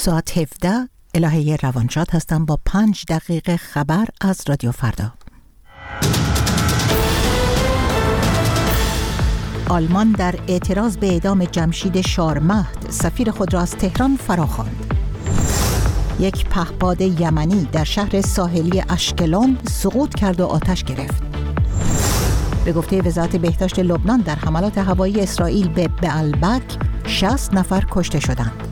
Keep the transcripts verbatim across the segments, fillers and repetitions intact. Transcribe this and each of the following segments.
ساعت هفده الهه روانشاد هستم با پنج دقیقه خبر از رادیو فردا. آلمان در اعتراض به اعدام جمشید شارمهد سفیر خود را از تهران فراخواند. یک پهپاد یمنی در شهر ساحلی اشکلون سقوط کرد و آتش گرفت. به گفته وزارت بهداشت لبنان در حملات هوایی اسرائیل به بعلبک شصت نفر کشته شدند.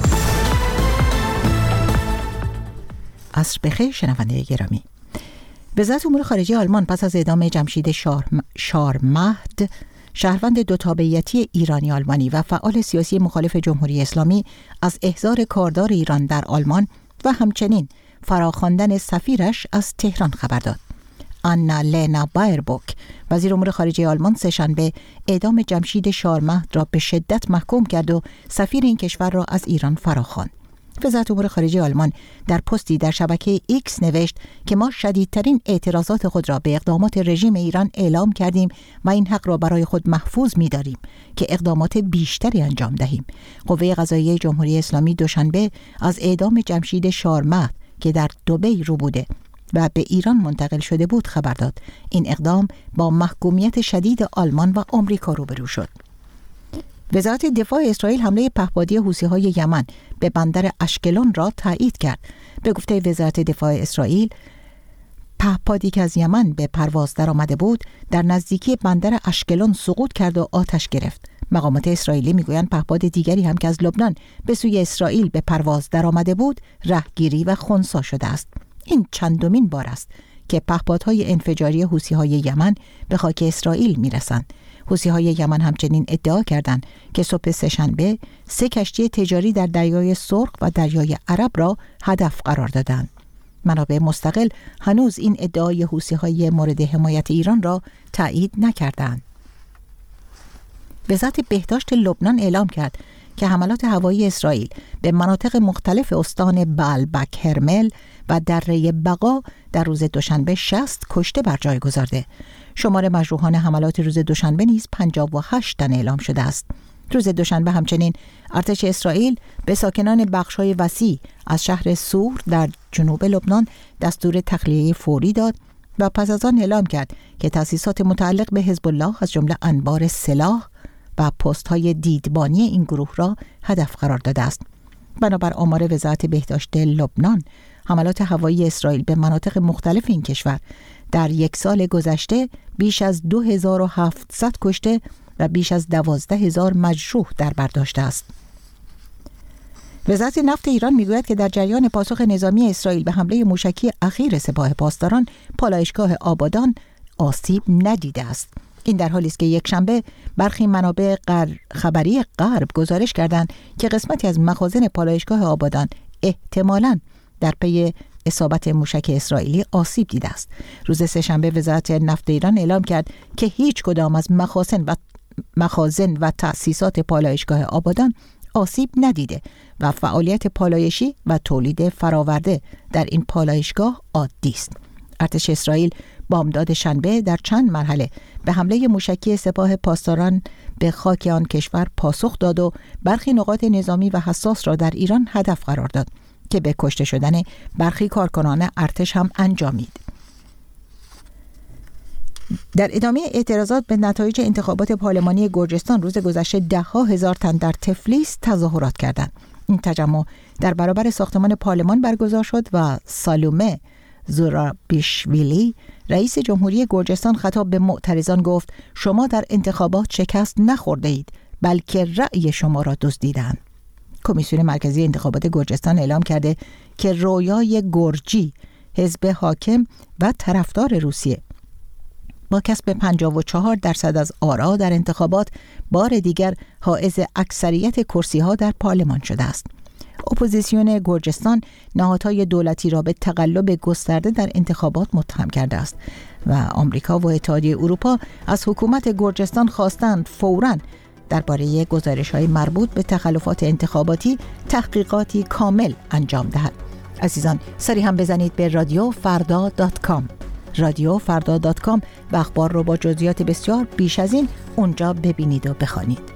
عصر بخیر شنونده گرامی. وزارت امور خارجه آلمان پس از اعدام جمشید شارم... شارمهد شهروند دو تابعیتی ایرانی آلمانی و فعال سیاسی مخالف جمهوری اسلامی از احضار کاردار ایران در آلمان و همچنین فراخواندن سفیرش از تهران خبر داد. آنا لینا بایربوک وزیر امور خارجه آلمان سه‌شنبه اعدام جمشید شارمهد را به شدت محکوم کرد و سفیر این کشور را از ایران فراخواند. وزارت امور خارجه آلمان در پستی در شبکه ایکس نوشت که ما شدیدترین اعتراضات خود را به اقدامات رژیم ایران اعلام کردیم و این حق را برای خود محفوظ می‌داریم که اقدامات بیشتری انجام دهیم. قوه قضاییه جمهوری اسلامی دوشنبه از اعدام جمشید شارمهد که در دبی رو بوده و به ایران منتقل شده بود خبر داد. این اقدام با محکومیت شدید آلمان و آمریکا روبرو شد. وزارت دفاع اسرائیل حمله پهپادی حوثی‌های یمن به بندر اشکلون را تایید کرد. به گفته وزارت دفاع اسرائیل، پهپادی که از یمن به پرواز درآمده بود در نزدیکی بندر اشکلون سقوط کرد و آتش گرفت. مقامات اسرائیلی میگویند پهپاد دیگری هم که از لبنان به سوی اسرائیل به پرواز درآمده بود رهگیری و خنثی شده است. این چندمین بار است که پهپادهای انفجاری حوثی‌های یمن به خاک اسرائیل میرسند. حوثی‌های یمن همچنین ادعا کردند که صبح سه‌شنبه سه کشتی تجاری در دریای سرخ و دریای عرب را هدف قرار دادند. منابع مستقل هنوز این ادعای حوثی‌های مورد حمایت ایران را تایید نکردند. وزارت بهداشت لبنان اعلام کرد که حملات هوایی اسرائیل به مناطق مختلف استان بعلبک هرمل و دره بقا در روز دوشنبه شصت کشته بر جای گذارده. شمار مجروحان حملات روز دوشنبه نیز پنجاه و هشت تن اعلام شده است. روز دوشنبه همچنین ارتش اسرائیل به ساکنان بخش‌های وسیع از شهر سور در جنوب لبنان دستور تخلیه فوری داد و پس از آن اعلام کرد که تأسیسات متعلق به حزب الله از جمله انبار سلاح و پست‌های دیدبانی این گروه را هدف قرار داده است. بنابر آمار وزارت بهداشت لبنان، حملات هوایی اسرائیل به مناطق مختلف این کشور در یک سال گذشته بیش از دو هزار و هفتصد کشته و بیش از دوازده هزار مجروح در بر داشته است. وزارت نفت ایران میگوید که در جریان پاسخ نظامی اسرائیل به حمله موشکی اخیر سپاه پاسداران، پالایشگاه آبادان آسیب ندیده است. این در حالی است که یک شنبه برخی منابع خبری غرب گزارش کردند که قسمتی از مخازن پالایشگاه آبادان احتمالاً در پی اصابت موشک اسرائیلی آسیب دیده است. روز سه‌شنبه وزارت نفت ایران اعلام کرد که هیچ کدام از مخازن و مخازن و تأسیسات پالایشگاه آبادان آسیب ندیده و فعالیت پالایشی و تولید فراورده در این پالایشگاه عادی است. ارتش اسرائیل بامداد شنبه در چند مرحله به حمله موشکی سپاه پاسداران به خاک آن کشور پاسخ داد و برخی نقاط نظامی و حساس را در ایران هدف قرار داد که به کشته شدن برخی کارکنان ارتش هم انجامید. در ادامه اعتراضات به نتایج انتخابات پارلمانی گرجستان روز گذشته ده ها هزار تن در تفلیس تظاهرات کردند. این تجمع در برابر ساختمان پارلمان برگزار شد و سالومه زورابیشویلی رئیس جمهوری گرجستان خطاب به معترضان گفت شما در انتخابات شکست نخورده اید بلکه رأی شما را دزدیدند. کمیسیون مرکزی انتخابات گرجستان اعلام کرده که رویای گرجی، حزب حاکم و طرفدار روسیه، با کسب پنجاه و چهار درصد از آرا در انتخابات بار دیگر حائز اکثریت کرسی‌ها در پارلمان شده است. اپوزیسیون گرجستان نهادهای دولتی را به تقلب گسترده در انتخابات متهم کرده است و آمریکا و اتحادیه اروپا از حکومت گرجستان خواستند فوراً درباره گزارش‌های مربوط به تخلفات انتخاباتی تحقیقاتی کامل انجام دهد. عزیزان، سری هم بزنید به رادیو فردا دات کام. رادیو فردا دات کام و اخبار رو با جزئیات بسیار بیش از این اونجا ببینید و بخوانید.